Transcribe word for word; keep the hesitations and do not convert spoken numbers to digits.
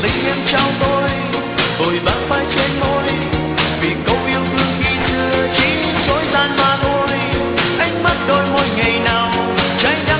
tình em trao tôi vội vã phai trên môi, vì câu yêu thương khi xưa chỉ dối gian mà thôi. Ánh mắt đôi môi ngày nào trái đất